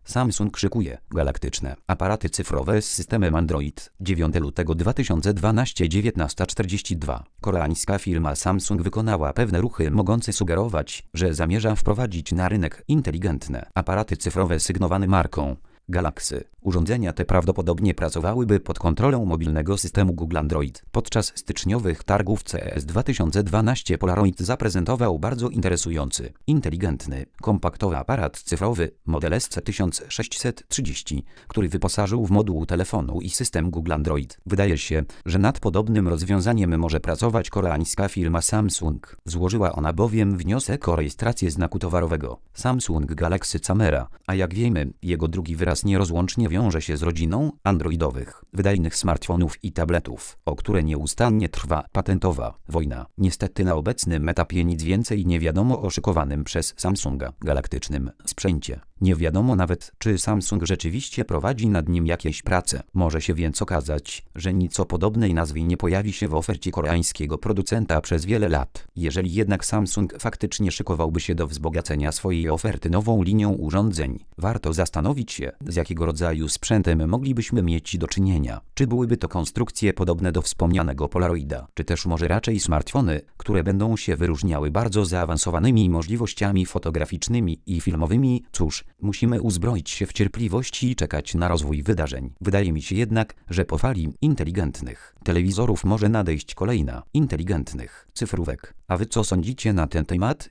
Samsung szykuje galaktyczne aparaty cyfrowe z systemem Android. 9 lutego 2012 19:42. Koreańska firma Samsung wykonała pewne ruchy mogące sugerować, że zamierza wprowadzić na rynek inteligentne aparaty cyfrowe sygnowane marką Galaxy. Urządzenia te prawdopodobnie pracowałyby pod kontrolą mobilnego systemu Google Android. Podczas styczniowych targów CES 2012 Polaroid zaprezentował bardzo interesujący, inteligentny, kompaktowy aparat cyfrowy model SC1630, który wyposażył w moduł telefonu i system Google Android. Wydaje się, że nad podobnym rozwiązaniem może pracować koreańska firma Samsung. Złożyła ona bowiem wniosek o rejestrację znaku towarowego Samsung Galaxy Camera, a jak wiemy, jego drugi wyraz nierozłącznie wiąże się z rodziną androidowych, wydajnych smartfonów i tabletów, o które nieustannie trwa patentowa wojna. Niestety na obecnym etapie nic więcej nie wiadomo o szykowanym przez Samsunga galaktycznym sprzęcie. Nie wiadomo nawet, czy Samsung rzeczywiście prowadzi nad nim jakieś prace. Może się więc okazać, że nic o podobnej nazwie nie pojawi się w ofercie koreańskiego producenta przez wiele lat. Jeżeli jednak Samsung faktycznie szykowałby się do wzbogacenia swojej oferty nową linią urządzeń, warto zastanowić się, z jakiego rodzaju sprzętem moglibyśmy mieć do czynienia. Czy byłyby to konstrukcje podobne do wspomnianego Polaroida, czy też może raczej smartfony, które będą się wyróżniały bardzo zaawansowanymi możliwościami fotograficznymi i filmowymi. Cóż, musimy uzbroić się w cierpliwość i czekać na rozwój wydarzeń. Wydaje mi się jednak, że po fali inteligentnych telewizorów może nadejść kolejna inteligentnych cyfrówek. A wy co sądzicie na ten temat?